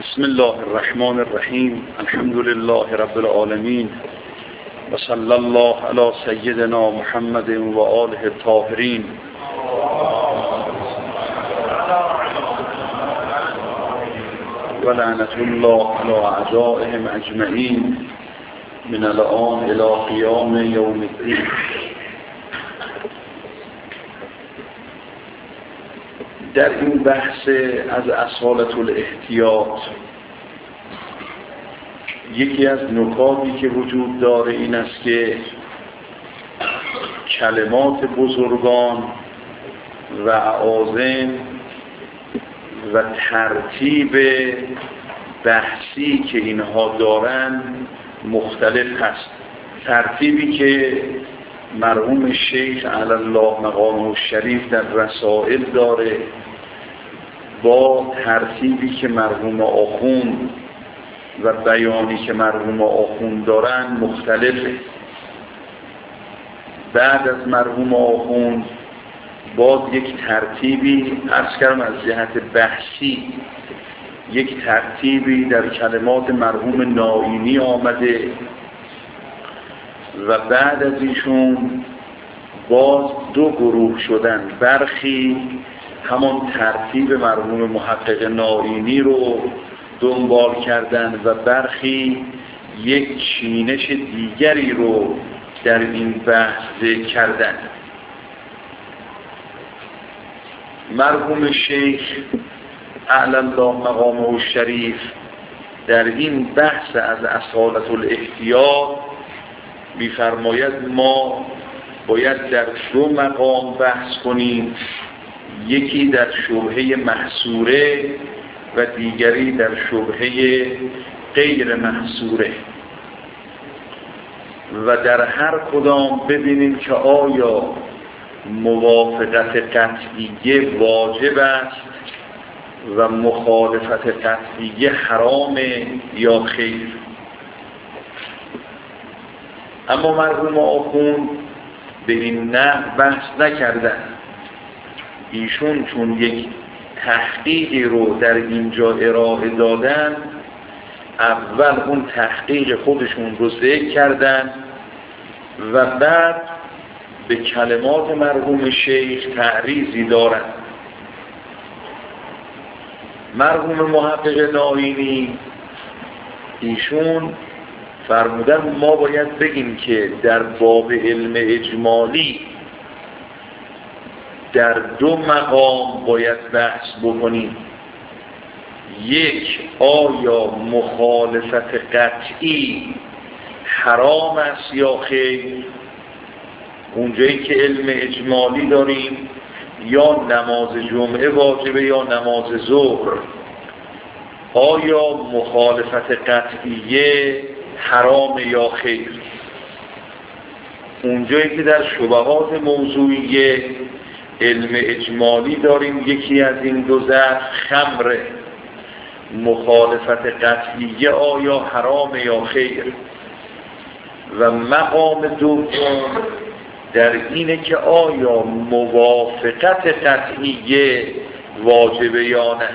بسم الله الرحمن الرحیم. الحمد لله رب العالمین و صلی الله علی سیدنا محمد و آله الطاهرین. و لعنت الله علی اعدائهم اجمعین من الان الی قیام یوم الدین. در این بحث از اصالت الاحتیاط یکی از نکاتی که وجود داره این است که کلمات بزرگان و اعاظم و ترتیب بحثی که اینها دارند مختلف هست. ترتیبی که مرحوم شیخ علی الله مقامه الشریف در رسائل داره با ترتیبی که مرحوم آخوند و بیانی که مرحوم آخوند دارن مختلفه. بعد از مرحوم آخوند باز یک ترتیبی عرض کردم از جهت بحثی، یک ترتیبی در کلمات مرحوم نائینی آمده و بعد از ایشون باز دو گروه شدن. برخی همان ترتیب مرحوم محقق نائینی رو دنبال کردن و برخی یک چینش دیگری رو در این بحث ذکر کردن. مرحوم شیخ اعلی الله مقامه الشریف در این بحث از اصالت الاحتیاط می‌فرماید ما باید در دو مقام بحث کنیم، یکی در شبهه محصوره و دیگری در شبهه غیر محصوره و در هر کدام ببینیم که آیا موافقت قطعیه واجب است و مخالفت قطعیه حرام یا خیر. اما مرحوم آخوند به این نحو بحث نکردن. ایشون چون یک تحقیقی رو در اینجا ارائه دادن، اول اون تحقیق خودشون رو ذکر کردن و بعد به کلمات مرحوم شیخ تعریضی دارن. مرحوم محقق نائینی ایشون فرمودن ما باید بگیم که در باب علم اجمالی در دو مقام باید بحث بکنیم. یک، آیا مخالفت قطعی حرام است یا خیر؟ اونجایی که علم اجمالی داریم یا نماز جمعه واجبه یا نماز ظهر، آیا مخالفت قطعیه حرام یا خیر؟ اونجایی که در شبهات موضوعیه علم اجمالی داریم یکی از این دو ظرف خمره، مخالفت قطعیه آیا حرام یا خیر؟ و مقام دوم در اینه که آیا موافقت قطعیه واجبه یا نه.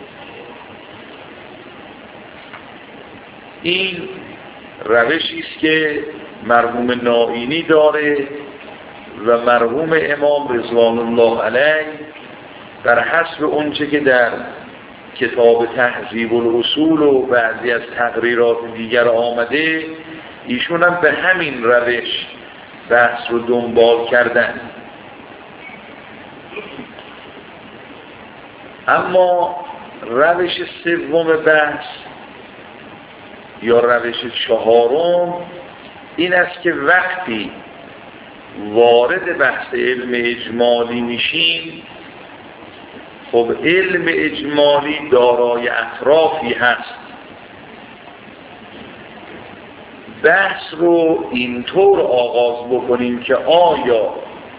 این روشی است که مرحوم نائینی داره و مرحوم امام رضوان الله علیه در حسب اونچه که در کتاب تهذیب الاصول و بعضی از تقریرات دیگر آمده، ایشون هم به همین روش بحث رو دنبال کردن. اما روش سوم بحث یا روش چهارم این است که وقتی وارد بحث علم اجمالی میشیم، خب علم اجمالی دارای اطرافی هست. بحث رو اینطور آغاز بکنیم که آیا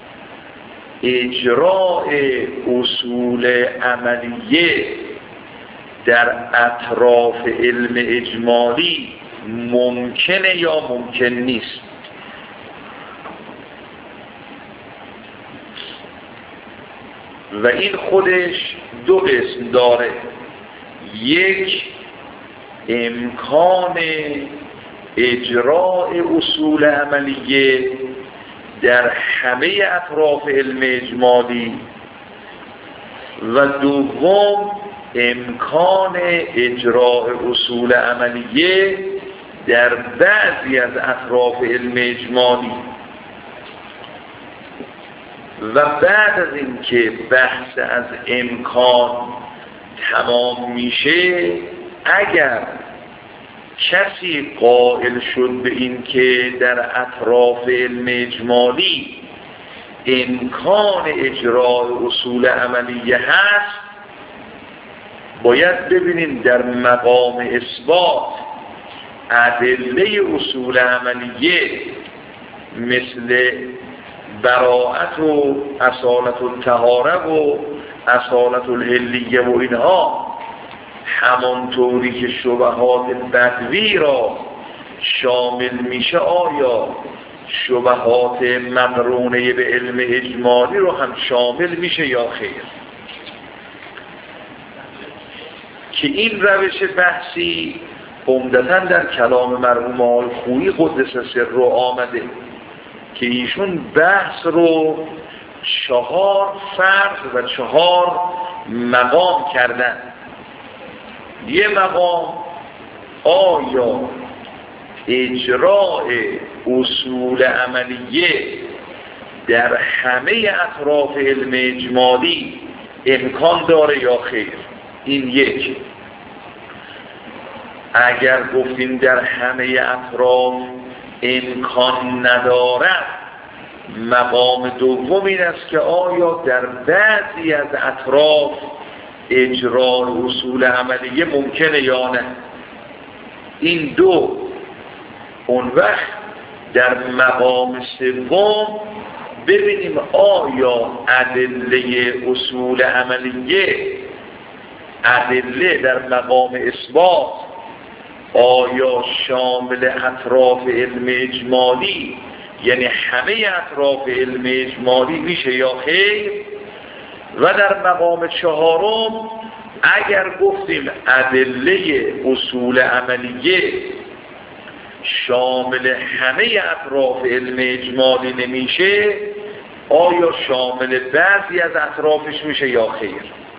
اجراء اصول عملیه در اطراف علم اجمالی ممکنه یا ممکن نیست. و این خودش دو قسم داره. یک، امکان اجراع اصول عملیه در همه اطراف علم اجمالی و دوم امکان اجراع اصول عملیه در بعضی از اطراف علم اجمالی. و بعد از اینکه بحث از امکان تمام میشه، اگر کسی قائل شد به این که در اطراف علم اجمالی امکان اجراع اصول عملیه هست، باید ببینیم در مقام اثبات ادله اصول عملیه مثل براءت و اصالت الطهاره و اصالت الحلیه و اینها همانطوری که شبهات بدوی را شامل میشه، آیا شبهات مقرونه به علم اجمالی رو هم شامل میشه یا خیر؟ که این روش بحثی عمدتاً در کلام مرحوم آقای خویی قدس سره آمده که ایشون بحث رو 4 فرض و 4 مقام کردن. یه مقام آیا اجراع اصول عملیه در همه اطراف علم اجمالی امکان داره یا خیر؟ این یک. اگر گفتیم در همه اطراف امکان ندارد، مقام دوم این است که آیا در بعضی از اطراف اجرای اصول عملیه ممکنه یا نه. این دو. اون وقت در مقام سوم ببینیم آیا ادله اصول عملیه، ادله در مقام اثبات، آیا شامل اطراف علم اجمالی، یعنی همه اطراف علم اجمالی میشه یا خیر؟ و در مقام 4 اگر گفتیم ادله اصول عملیه شامل همه اطراف علم اجمالی نمیشه، آیا شامل بعضی از اطرافش میشه یا خیر؟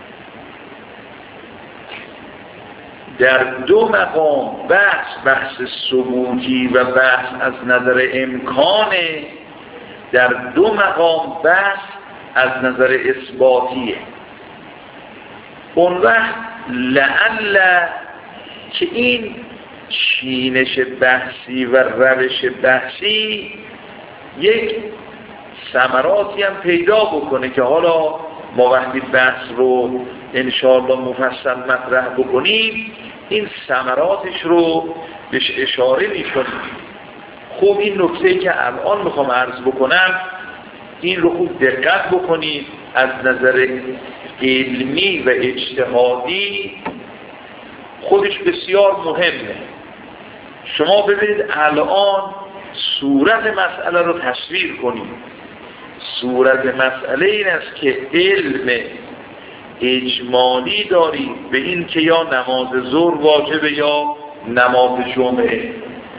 در 2 مقام بحث ثبوتی و بحث از نظر امکانه، در 2 مقام بحث از نظر اثباتیه. اون وقت لعل که این چینش بحثی و روش بحثی یک ثمراتی هم پیدا بکنه که حالا ما وقتی بحث رو انشاءالله مفصل مطرح بکنیم این ثمراتش رو بهش اشاره می‌کنیم. خوب این نکته‌ای که الان میخوام عرض بکنم این رو خوب دقت بکنید. از نظر علمی و اجتهادی خودش بسیار مهمه. شما ببینید الان صورت مسئله رو تصویر کنید. صورت مسئله این است که علم اجمالی دارید به این که یا نماز ظهر واجبه یا نماز جمعه.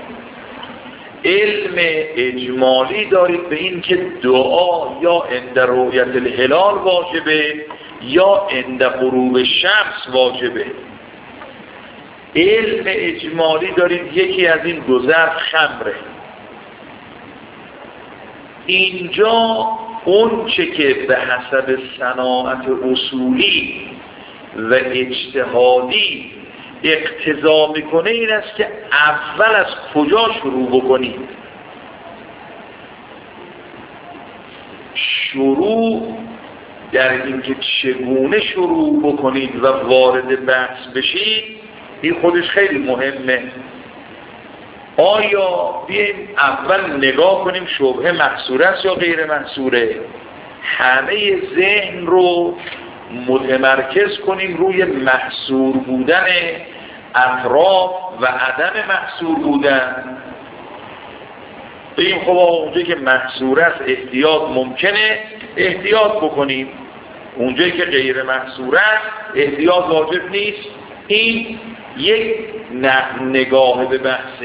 علم اجمالی دارید به این که دعا یا عند رؤیت الهلال واجبه یا عند غروب شمس واجبه. علم اجمالی دارید یکی از این 2 ظرف خمره. اینجا اون چه که به حسب صناعت اصولی و اجتهادی اقتضا میکنه این است که اول از کجا شروع بکنید. شروع در اینکه چگونه شروع بکنید و وارد بحث بشید این خودش خیلی مهمه. آیا بیاییم اول نگاه کنیم شبهه محصوره است یا غیر محصوره؟ همه ذهن رو متمرکز کنیم روی محصور بودن اطراف و عدم محصور بودن. بگیم خب اونجایی که محصوره است احتیاط ممکنه احتیاط بکنیم، اونجایی که غیر محصوره است احتیاط واجب نیست. این یک نگاه به بحث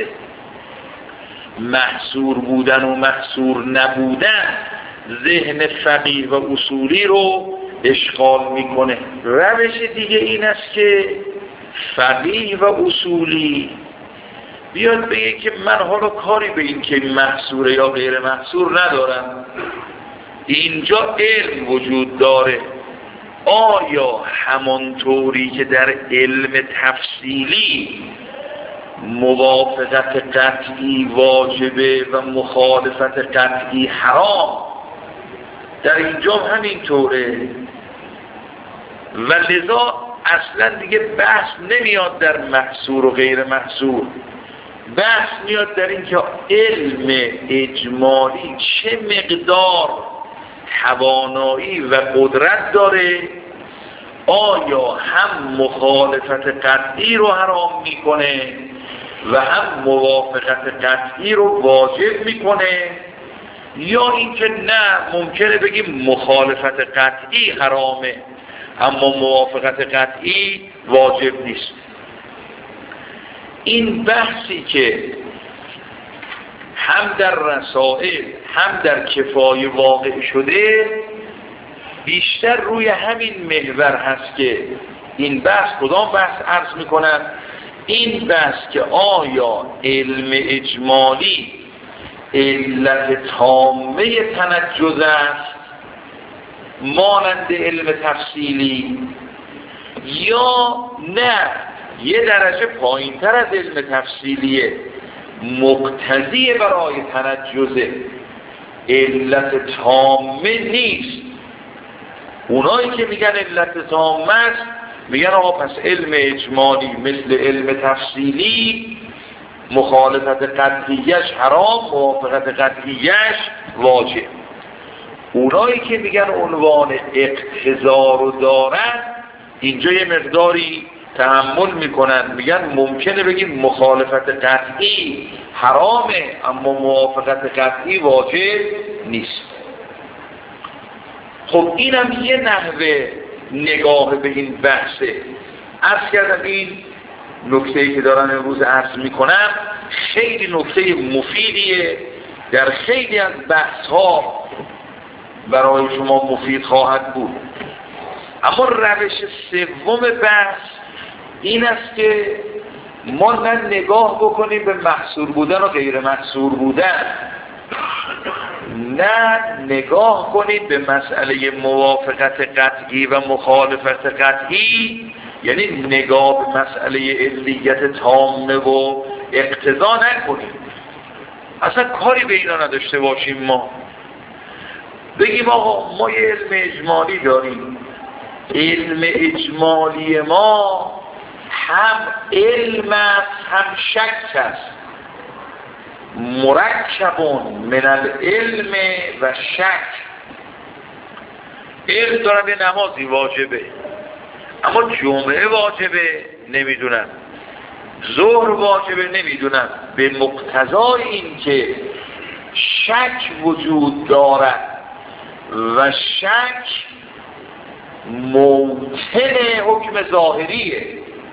محصور بودن و محصور نبودن ذهن فقیه و اصولی رو اشغال میکنه. روش دیگه این است که فقیه و اصولی بیاد بگه که من حالا کاری به این که محصوره یا غیر محصور ندارم، اینجا علم وجود داره. آیا همانطوری که در علم تفصیلی موافقت قطعی واجبه و مخالفت قطعی حرام، در اینجا همینطوره و لذا اصلا دیگه بحث نمیاد در محصور و غیر محصور، بحث میاد در این که علم اجمالی چه مقدار توانایی و قدرت داره، آیا هم مخالفت قطعی رو حرام میکنه و هم موافقت قطعی رو واجب میکنه، یا اینکه نه ممکنه بگیم مخالفت قطعی حرامه اما موافقت قطعی واجب نیست. این بحثی که هم در رسائل هم در کفایه واقع شده بیشتر روی همین محور هست که این بحث، کدام بحث عرض میکنم؟ این بحث که آیا علم اجمالی علت تامه تنجز است مانند علم تفصیلی، یا نه یه درجه پایین تر از علم تفصیلیه، مقتضی برای تنجز علت تامه نیست. اونایی که میگن علت تامه است میگن آقا پس علم اجمالی مثل علم تفصیلی مخالفت قطعیش حرام، موافقت قطعیش واجب. اونایی که میگن عنوان اقتضا رو دارن اینجا یه مقداری تحمل میکنن، میگن ممکنه بگیم مخالفت قطعی حرامه اما موافقت قطعی واجب نیست. خب اینم یه نحوه نگاه به این بحثه. عرض کردم این نکته‌ای که دارم امروز عرض میکنم خیلی نکته مفیدیه، در خیلی از بحث‌ها برای شما مفید خواهد بود. اما روش سوم بحث این است که ما نه نگاه بکنیم به محصور بودن و غیر محصور بودن، نه نگاه کنید به مسئله موافقت قطعی و مخالفت قطعی، یعنی نگاه به مسئله علیت تامه و اقتضا نکنید، اصلا کاری به اینا نداشته باشیم. ما بگیم آقا ما یه علم اجمالی داریم، علم اجمالی ما هم علم است هم شک است، مرکبون من العلم و شک. علم دارم یه نمازی واجبه اما جمعه واجبه نمیدونم، ظهر واجبه نمیدونم، به مقتضای این که شک وجود دارد و شک موطن حکم ظاهریه،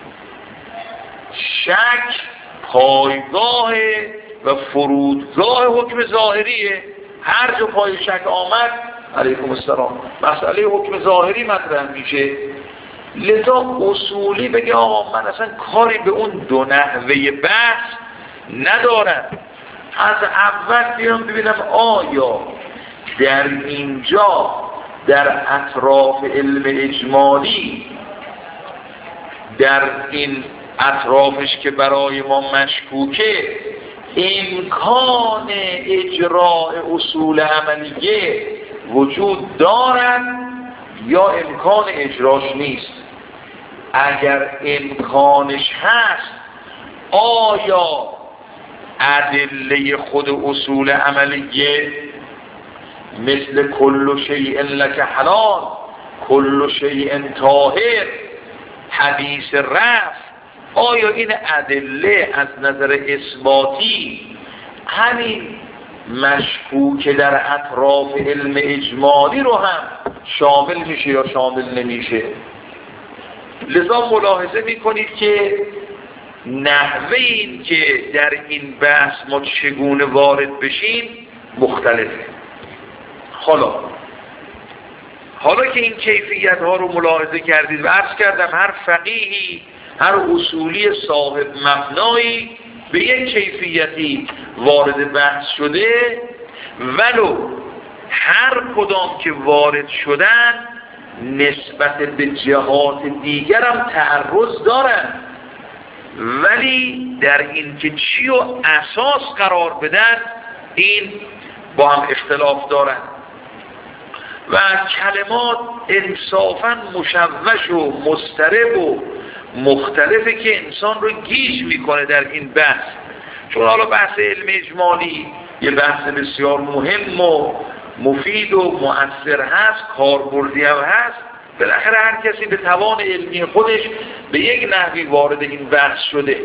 شک پایگاه و فرودگاه حکم ظاهریه. هر جا پای شک آمد علیکم السلام مسئله حکم ظاهری مطرح میشه. لذا اصولی بگه آقا من اصلا کاری به اون دو نحوه بحث ندارم، از اول بیام ببینم آیا در اینجا در اطراف علم اجمالی، در این اطرافش که برای ما مشکوکه، امکان اجراع اصول عملیه وجود دارد یا امکان اجراش نیست. اگر امکانش هست آیا ادله خود اصول عملیه مثل کل شیء لک حلال، کل شیء طاهر، حدیث رفع، آیا این ادله از نظر اثباتی همین مشکوک در اطراف علم اجمالی رو هم شامل میشه یا شامل نمیشه؟ لذا ملاحظه میکنید که نحوه این که در این بحث ما چگونه وارد بشیم مختلفه. حالا که این کیفیت ها رو ملاحظه کردید و عرض کردم هر فقیهی، هر اصولی صاحب مبنایی به یک کیفیتی وارد بحث شده، ولو هر کدام که وارد شدن نسبت به جهات دیگر هم تعرض دارن، ولی در این که چی و اساس قرار بدن این با هم اختلاف دارن و کلمات انصافاً مشوش و مضطرب و مختلفه که انسان رو گیج میکنه در این بحث. چون حالا بحث علم اجمالی یه بحث بسیار مهم و مفید و مؤثر هست، کاربردی هم هست، بالاخره هر کسی به توان علمی خودش به یک نحوی وارد این بحث شده.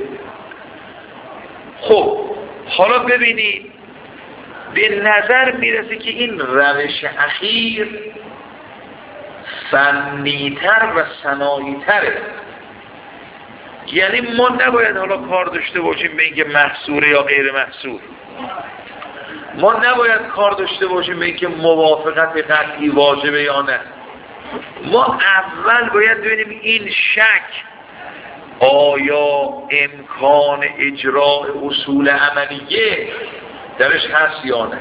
خب حالا ببینید به نظر میرسه که این روش اخیر فنی‌تر و صنایع‌تره. یعنی ما نباید حالا کار داشته باشیم به اینکه محصوره یا غیر محصور، ما نباید کار داشته باشیم به اینکه موافقت قطعی واجبه یا نه. ما اول باید ببینیم این شک آیا امکان اجراء اصول عملیه درش هست یا نه.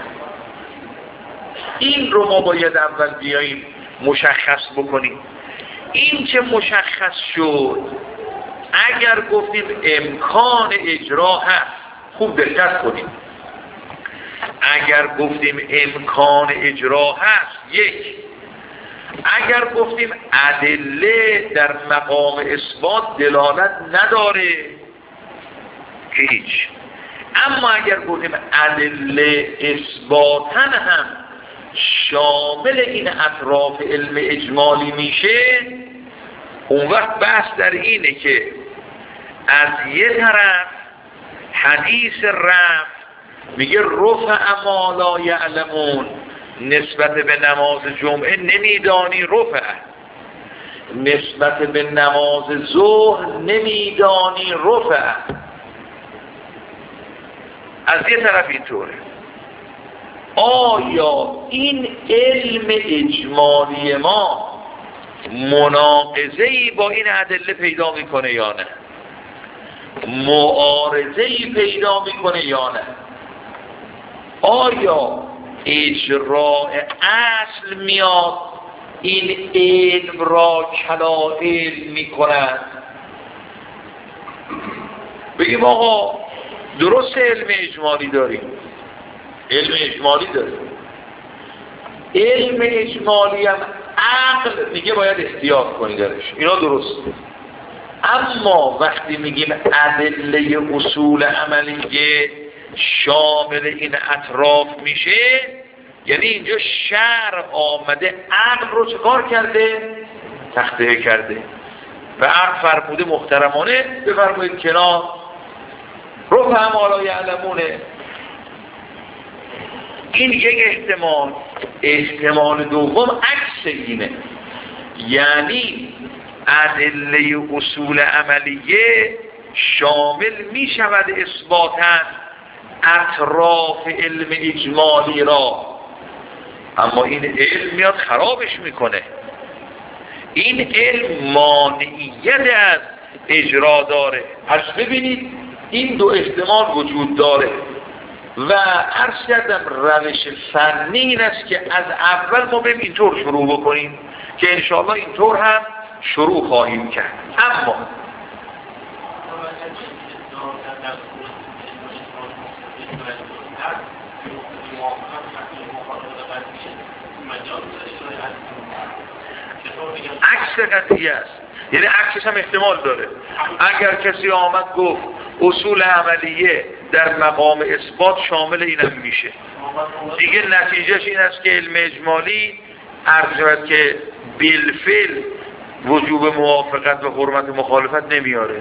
این رو ما باید اول بیاییم مشخص بکنیم. این که مشخص شد، اگر گفتیم امکان اجرا هست، خوب دقت کنیم، اگر گفتیم امکان اجرا هست، یک، اگر گفتیم ادله در مقام اثبات دلالت نداره که هیچ، اما اگر گفتیم ادله اثباتاً هم شامل این اطراف علم اجمالی میشه، اون وقت بحث در اینه که از یه طرف حدیث رفع میگه رفع ما لا یعلمون، نسبت به نماز جمعه نمیدانی رفع، نسبت به نماز ظهر نمیدانی رفع. از یه طرف اینطوره. آیا این علم اجمالی ما مناقضه‌ای با این ادله پیدا میکنه یا نه؟ معارضه‌ای پیدا میکنه یا نه؟ آیا اجراء اصل میاد این علم را کلا علم میکنند؟ بگیم آقا درست علم اجمالی داریم، علم اجمالی داریم، علم اجمالی هم عقل میگه باید احتیاط کنی درش، اینا درسته. اما وقتی میگیم ادله اصول عملیه شامل این اطراف میشه، یعنی اینجا شرع آمده عقل رو چه کار کرده؟ تخته کرده و عقل فرموده محترمانه بفرمایید کنار، رفع ما لا یعلمونه. این یک احتمال. احتمال دوم عکس اینه، یعنی ادله اصول عملیه شامل می شود اثباتاً اطراف علم اجمالی را، اما این علم میاد خرابش میکنه. این علم مانعیت از اجرا داره. پس ببینید این دو احتمال وجود داره و عرض کردم روش فنی این است که از اول ما بریم اینطور شروع بکنیم که انشاءالله اینطور هم شروع خواهیم کرد. اما عکس قضیه است، یعنی عکسش هم احتمال داره. اگر کسی آمد گفت اصول عملیه در مقام اثبات شامل اینم میشه، دیگه نتیجهش این است که علم اجمالی عرض شود که بالفعل وجوب موافقت و حرمت مخالفت نمیاره.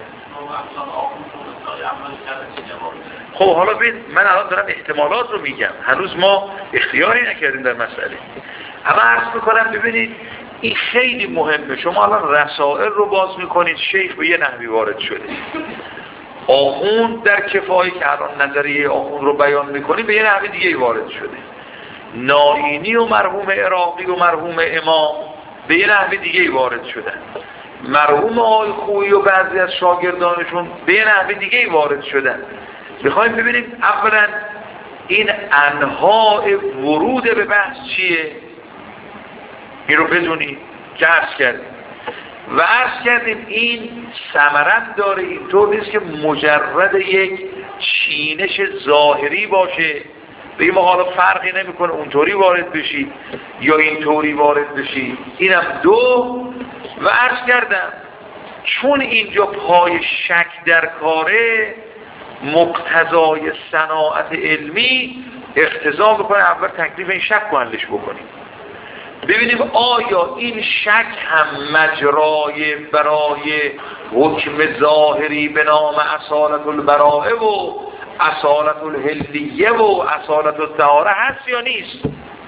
خب حالا ببین، من الان دارم احتمالات رو میگم، هنوز ما اختیاری نکردیم در مسئله. اما عرض میکنم ببینید این خیلی مهمه. شما الان رسائل رو باز میکنید، شیخ به یه نحوی وارد شده، آخوند در کفایه که الان نظریه آخوند رو بیان میکنیم به یه نحو دیگه وارد شده، نائینی و مرحوم عراقی و مرحوم امام به یه نحو دیگه وارد شدن، مرحوم آقای خویی و بعضی از شاگردانشون به یه نحو دیگه وارد شدن. میخوایم ببینیم اولا این انواع ورود به بحث چیه، این رو بدونیم که عرض کردیم و عرض کردیم این ثمرت داره، اینطور نیست که مجرد یک چینش ظاهری باشه بگیم ما حالا فرقی نمیکنه اونطوری وارد بشید یا اینطوری وارد بشید. اینم دو. و عرض کردم چون اینجا پای شک در کاره، مقتضای صناعت علمی اقتضا بکنه اول تکلیف این شک رو حلش بکنیم، ببینیم آیا این شک هم مجرای برای حکم ظاهری به نام اصالت البراءه و اصالت الحلیه و اصالت الطهاره هست یا نیست.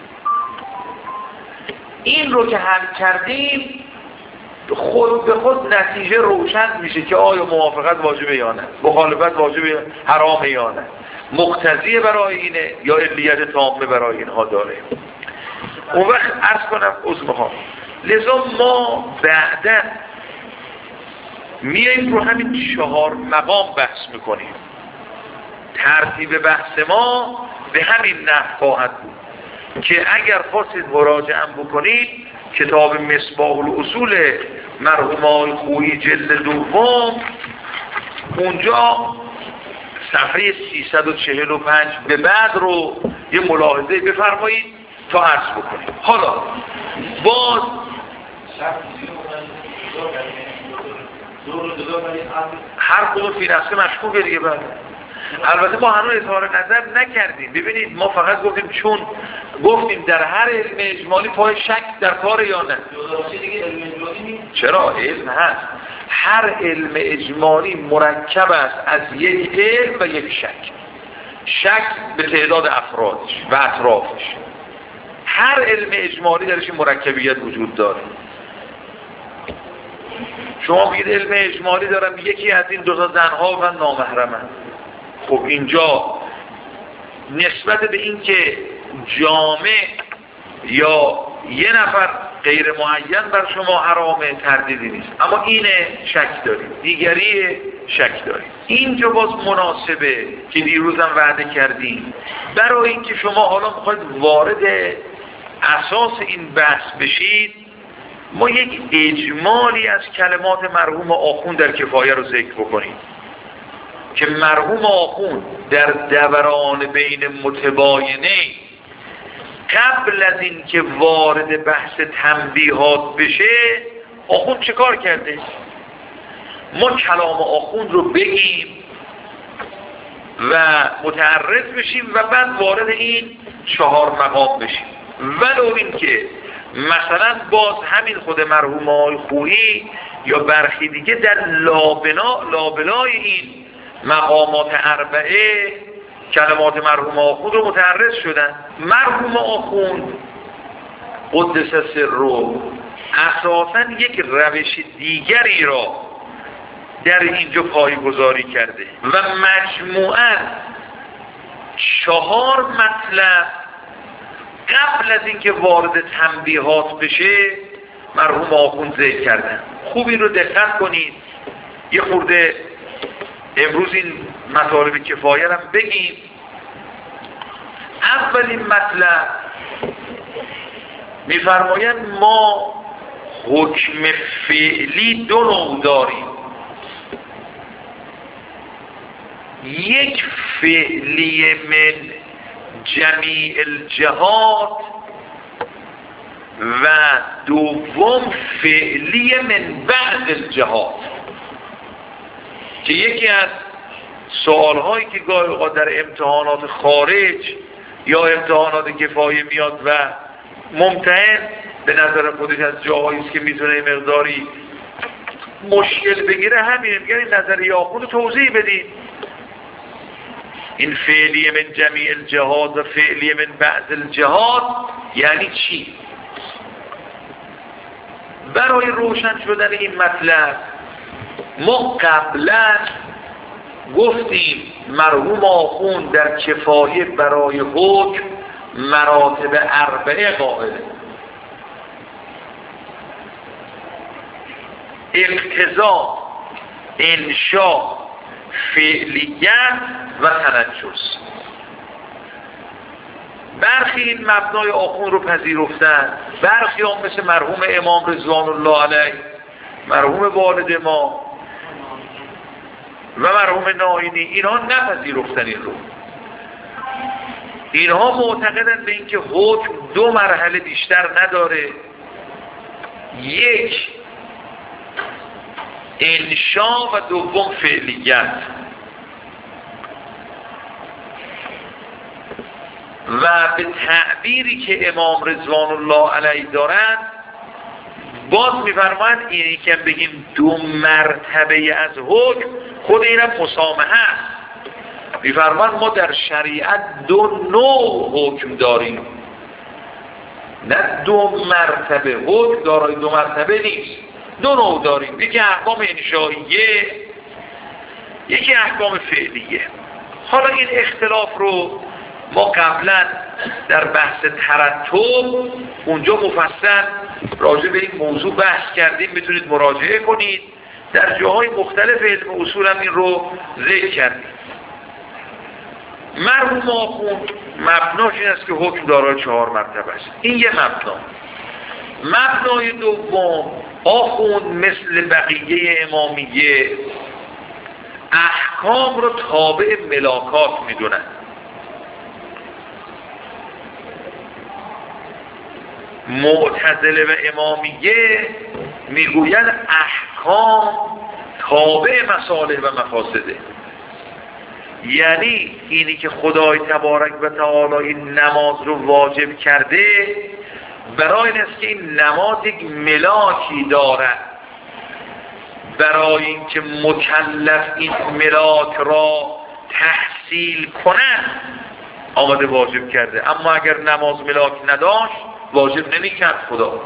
این رو که حل کردیم خود به خود نتیجه روشن میشه که آیا موافقت واجبه یا نه، مخالفت واجبه حرامه یا نه، مقتضی برای اینه یا علیت تامه برای اینها داره. اون وقت عرض کنم عذرخواهم، لذا ما بعداً میاییم رو همین 4 مقام بحث میکنیم. ترتیب بحث ما به همین نحو خواهد بود که اگر خواستید مراجعه بکنید کتاب مصباح الاصول مرحوم آقای خویی جلد دوم، اونجا صفحه 345 به بعد رو یه ملاحظه بفرمایید تا عرض بکنید. حالا باز هر کدوم فی نفسه مشکوکه دیگه. بعد البته ما هنوز اظهار نظر نکردیم. ببینید ما فقط گفتیم چون گفتیم در هر علم اجمالی پای شک در کار یا نه. چرا؟ علم هست. هر علم اجمالی مرکب است از یک علم و یک شک. شک به تعداد افرادش و اطرافش. هر علم اجمالی درش مرکبیت وجود داره. شما بگید علم اجمالی دارم یکی از این 2 تا زنها و نامحرمن. خب اینجا نسبت به این که جامع یا یه نفر غیر معین بر شما حرامه تردیدی نیست، اما اینه شک داریم، دیگری شک داریم. اینجا باز مناسبه که دیروزم وعده کردیم برای اینکه شما حالا میخواید وارد اساس این بحث بشید، ما یک اجمالی از کلمات مرحوم آخوند در کفایه رو ذکر بکنیم که مرحوم آخوند در دوران بین متباینه قبل از این که وارد بحث تنبیهات بشه آخوند چه کار کرده؟ ما کلام آخوند رو بگیم و متعرض بشیم و بعد وارد این 4 مقام بشیم. ولو این که مثلا باز همین خود مرحوم آقای خویی یا برخی دیگه در لابلای این مقامات 4 کلمات مرحوم آخوند رو متعرض شدن. مرحوم آخوند قدس سره اساساً یک روش دیگری را در اینجا پایه‌گذاری کرده و مجموعاً 4 مطلب قبل از اینکه وارد تنبیهات بشه مرحوم آخوند ذکر کردن. خوب این رو دقت کنید. یه خورده امروز این مطالب کفایه رو بگیم. اولین مطلب میفرمایند ما حکم فعلی 2 نوع داریم. یک فعلی من جمیع الجهات و دوم فعلی من بعض الجهات، که یکی از سوالهایی که گاهی اوقات در امتحانات خارج یا امتحانات کفایه میاد و ممتحن به نظر خودش از جاهایی است که میتونه مقداری مشکل بگیره همینه، میگن این نظریه آخوند رو توضیح بدین. این فعلی من جمیع الجهات و فعلی من بعض الجهات یعنی چی؟ برای روشن شدن این مطلب ما قبلا گفتیم مرحوم آخوند در کفایه برای حکم مراتب 4 قائله: اقتضا، انشاء، فعلیت و تنجس. برخی این مبنای آخوند رو پذیرفتن، برخی هم مثل مرحوم امام رضوان الله علیه، مرحوم والد ما و مرحوم ناینی، اینها نپذیرفتن این رو. اینها معتقدن به اینکه حکم 2 مرحله بیشتر نداره: یک انشا و دوم فعلیت. و به تعبیری که امام رضوان الله علیه دارند باز میفرمایند اینی که بگیم 2 مرتبه از حکم، خود اینم مسامحه است. میفرمایند ما در شریعت 2 نوع حکم داریم، نه 2 مرتبه. حکم دارای 2 مرتبه نیست، 2 نوع داریم: یکی احکام انشائیه، یکی احکام فعلیه. حالا این اختلاف رو ما قبلا در بحث ترتب اونجا مفصل راجع به این موضوع بحث کردیم، میتونید مراجعه کنید. در جاهای مختلف علم اصول هم این رو ذکر کردیم. مرحوم آخوند مبناش این است که حکم دارای 4 مرتبه است. این یه مبنا. مبنای دوم، آخوند مثل بقیه امامیه احکام رو تابع ملاکات میدونن. معتزله و امامیه میگویند احکام تابع مصالح و مفاسده. یعنی اینی که خدای تبارک و تعالی این نماز رو واجب کرده، برای این است که این نماز یک ملاکی دارد، برای اینکه مکلف این ملاک را تحصیل کند آمده واجب کرده. اما اگر نماز ملاک نداشت واجب نمی کرد خدا.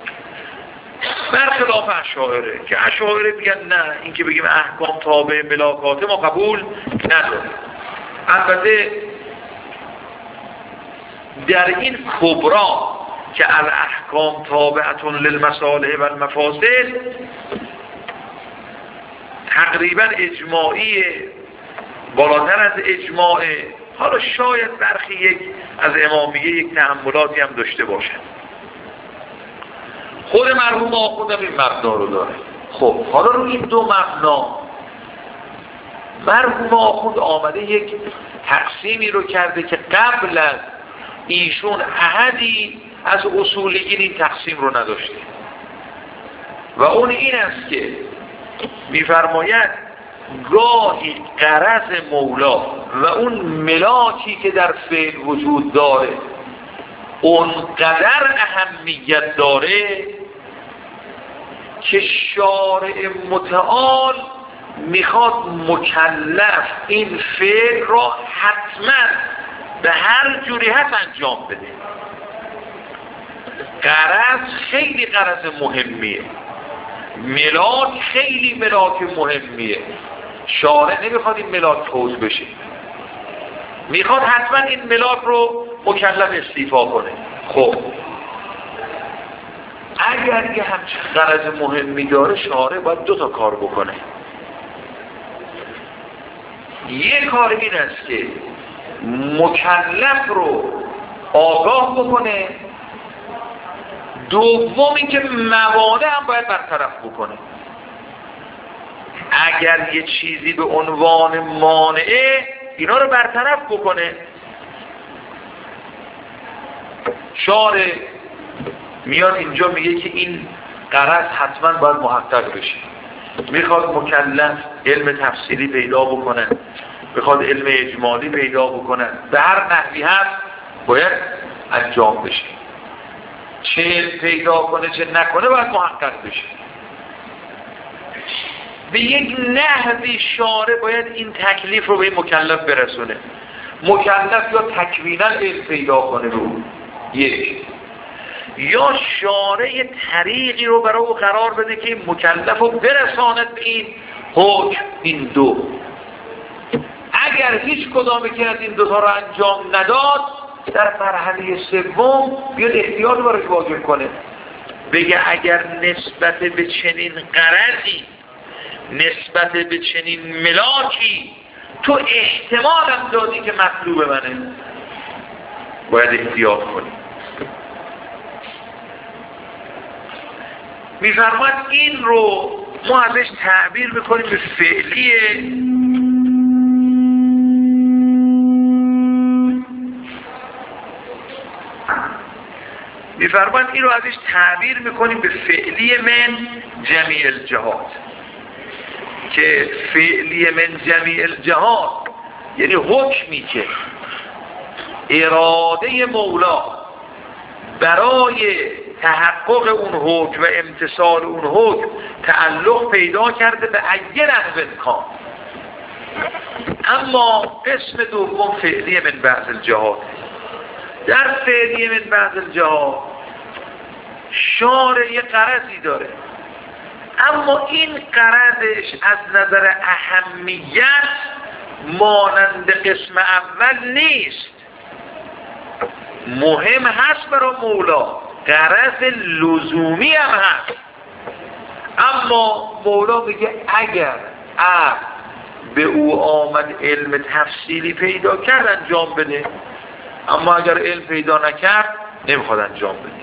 برخلاف اشاعره که اشاعره میگن نه، این که بگیم احکام تابع ملاکات ما قبول نداریم. البته در این کبرا که الاحکام تابعتون للمصالح و المفاسد تقریبا اجماعی، بالاتر از اجماع. حالا شاید برخی یک از امامیه یک تأملاتی هم داشته باشد. خود مرحوم آخوند هم این مبنا رو داره. خب حالا رو این 2 مبنا مرحوم آخوند آمده یک تقسیمی رو کرده که قبل از ایشون احدی از اصولیین این تقسیم رو نداشته. و اون این است که میفرماید گاهی غرض مولا و اون ملاکی که در فعل وجود داره اونقدر اهمیت داره که شارع متعال میخواد مکلف این فعل را حتما به هر جوری هست انجام بده. غرض خیلی غرض مهمیه، ملاک خیلی ملاک مهمیه. شارع نمیخواد این ملاک فوز بشه، میخواد حتما این ملاک رو مکلف استیفا کنه. خب اگر یه همچین غرض مهمی داره، شارع باید 2 تا کار بکنه. یه کار این است که مکلف رو آگاه بکنه، دوم این که موانع هم باید برطرف بکنه. اگر یه چیزی به عنوان مانعه اینا رو برطرف بکنه. شارع میاد اینجا میگه که این غرض حتما باید محقق بشه، میخواد مکلف علم تفصیلی پیدا بکنه، میخواد علم اجمالی پیدا بکنه، به هر نحوی هست باید انجام بشه. چه علم پیدا کنه چه نکنه باید محقق بشه. به یک نحوی شارع باید این تکلیف رو به این مکلف برسونه. مکلف یا تکوینا علم پیدا کنه رو یک، یا شارع طریقی رو برای او قرار بده که مکلف رو برساند به این حکم. این 2. اگر هیچ کدام که از این دوتا رو انجام نداد، در مرحله سوم بیاد احتیاط براش واجب کنه، بگه اگر نسبت به چنین غرضی، نسبت به چنین ملاکی تو احتمالم دادی که مطلوب منه، باید احتیاط کنی. میفرماید این رو ما ازش تعبیر میکنیم به فعلیه. میفرماید این رو ازش تعبیر میکنیم به فعلی من جمیع الجهات، که فعلی من جمیع الجهات یعنی حکمی که اراده مولا برای تحقق اون حکم و امتثال اون حکم تعلق پیدا کرده به اگر امکان. اما قسم دوم فعلی من بعض الجهات. در فعلی من بعض الجهات شارع یه غرضی داره، اما این غرضش از نظر اهمیت مانند قسم اول نیست. مهم هست برای مولا، غرض لزومی هم هست، اما مولا میگه اگر به او آمد علم تفصیلی پیدا کرد انجام بده، اما اگر علم پیدا نکرد نمیخواد انجام بده.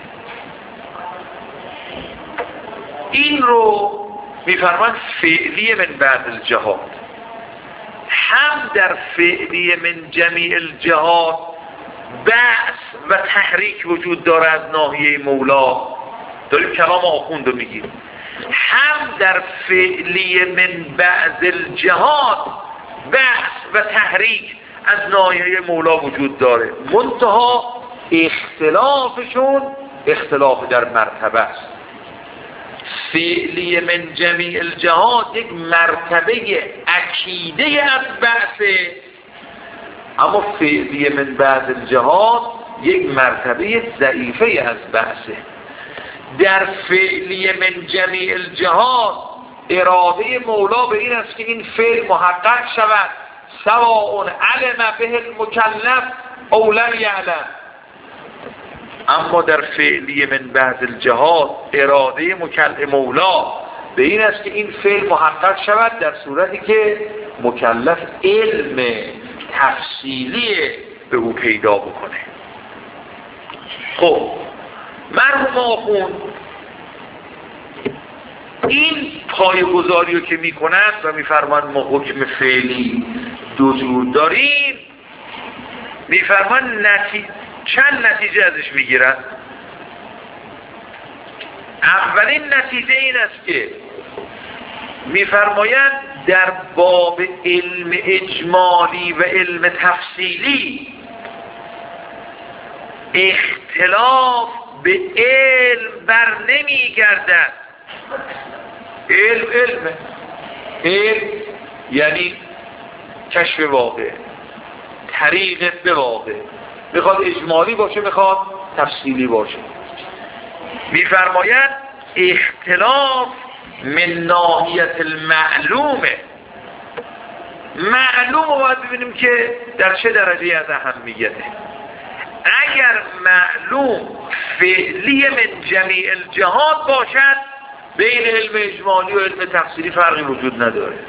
این رو میفرمان فعلی من بعد الجهات. هم در فعلی من جمیع الجهات بحث و تحریک وجود داره از ناحیه مولا، داریم کلام آخوند رو میگیم. هم در فعلی من بعض الجهات بحث و تحریک از ناحیه مولا وجود داره، منتها اختلافشون اختلاف در مرتبه است. فعلی من جمیع الجهات یک مرتبه عقیده از بحثه، اما فعلی من بعد الجهات یک مرتبه ضعیفه از بحثه. در فعلی من جمیع الجهات اراده مولا به این است که این فعل محقق شود، سواء علم به المکلف او لم یعلم. اما در فعلی من بعد الجهات اراده مولا به این است که این فعل محقق شود در صورتی که مکلف علم تفصیلی به او پیدا بکنه. خب مرحوم آخوند این پایه‌گذاری رو که میکنند و میفرماند ما حکم فعلی دو جور داریم، میفرماند چند نتیجه ازش میگیرن. اولین نتیجه این است که میفرمایند در باب علم اجمالی و علم تفصیلی اختلاف به علم بر نمیگردد. علم یعنی کشف واقع، طریق به واقع، میخواد اجمالی باشه میخواد تفصیلی باشه. میفرماید اختلاف من ناحیت المعلومه. معلوم رو باید ببینیم که در چه درجه از اهمیته. اگر معلوم فعلی من جمیع الجهات باشد بین علم اجمالی و علم تفصیلی فرقی وجود نداره.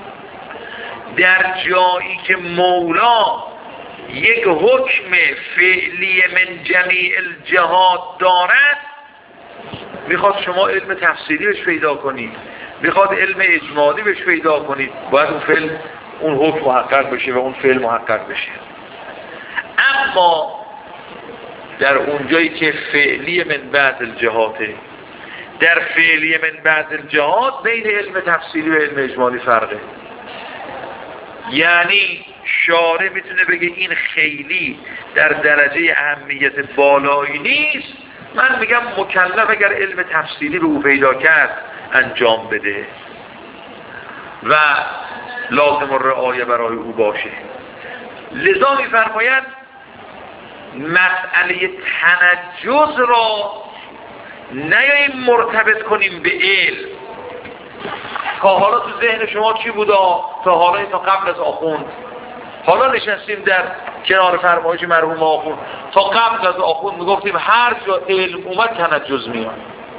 در جایی که مولا یک حکم فعلی من جمیع الجهات دارد، میخواد شما علم تفصیلی بهش پیدا کنید، میخواد علم اجمالی بهش پیدا کنید، باید اون حکم محقق بشه و اون فعل محقق بشه. اما در اونجایی که فعلی من بعد الجهاته، در فعلی من بعد الجهات بین علم تفصیلی و علم اجمالی فرقه. یعنی شارع میتونه بگه این خیلی در درجه اهمیت بالایی نیست، من میگم مکلف اگر علم تفصیلی به او پیدا کرد انجام بده و لازم الرعایه برای او باشه. لذا میفرماید مسئله تنجز را نیاییم مرتبط کنیم به علم. تا حالا تو ذهن شما چی بودا؟ تا حالا تا قبل از آخوند حالا نشستیم در کنار فرمایش مرحوم آخوند، تا قبل از آخوند میگفتیم هر جا علم اومد تنجز میاد.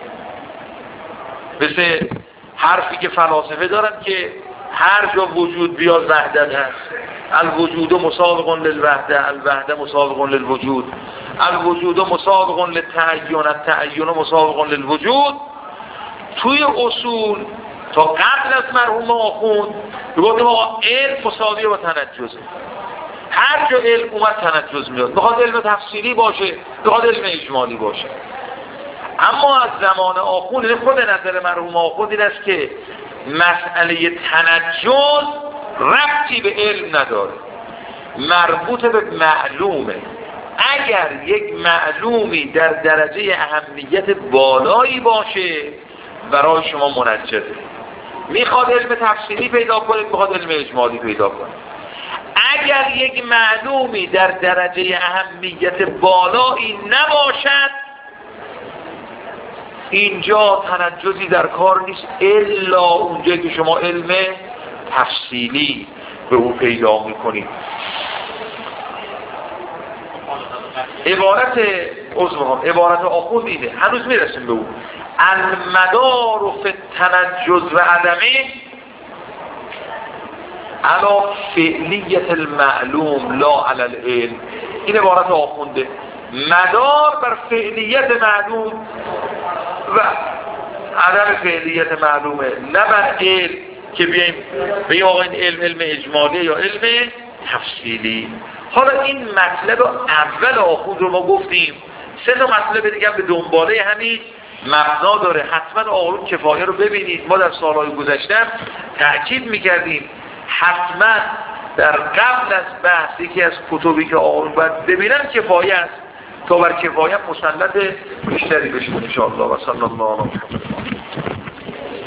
مثل حرفی که فلاسفه دارن که هر جا وجود بیاد وحدت هست. الوجود مسابق للوحده، الوحده مسابق للوجود، الوجود مسابق للتعین، التعین مسابق للوجود. توی اصول تا قبل از مرحوم آخوند میگفتیم آقا علم مساویه با تنجزه. هر جا علم اومد تنجز میاد، بخواد علم تفصیلی باشه، بخواد علم اجمالی باشه. اما از زمان آخوند، خود نظر مرحوم آخوند این است که مسئله تنجز ربطی به علم نداره، مربوط به معلومه. اگر یک معلومی در درجه اهمیت بالایی باشه برای شما منجزه. میخواد علم تفصیلی پیدا کنید، میخواد علم اجمالی پیدا کنید. اگر یک معلومی در درجه اهمیت بالایی نباشد، اینجا تنجزی در کار نیست، الا اونجا که شما علم تفصیلی به او پیدا میکنید. عبارت آخوند اینه، هنوز میرسیم به او. المدار فی التنجز و عدمه علا فعلیت المعلوم لا علی العلم. این عبارت آخونده، مدار بر فعلیت معلوم و عدم فعلیت معلومه، نه بر علم که بیاییم به آقا این علم اجمالی یا علم تفصیلی. حالا این مطلب اول آخوند رو ما گفتیم، 3 تا مطلب دیگه به دنباله همین مبنا داره. حتما آقایون کفایه رو ببینید. ما در سالهای گذشته تأکید میکردیم حتما در قبل از بحث یکی از کتبی که آقایون باید ببینن کفایه است، تا بر کفایه مسلط بیشتری بشون ان شاء الله. و صلی الله علیه و